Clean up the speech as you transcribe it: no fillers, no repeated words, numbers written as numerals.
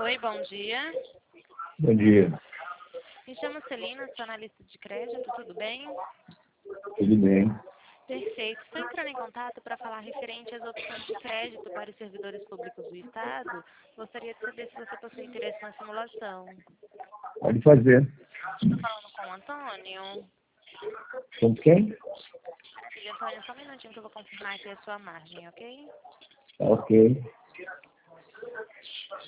Oi, bom dia. Bom dia. Me chamo Celina, sou analista de crédito, tudo bem? Tudo bem? Perfeito. Estou entrando em contato para falar referente às opções de crédito para os servidores públicos do Estado. Gostaria de saber se você possui interesse na simulação. Pode fazer. Estou falando com o Antônio. Com quem? Filho Antônio, só um minutinho que eu vou confirmar aqui a sua margem, ok? Ok.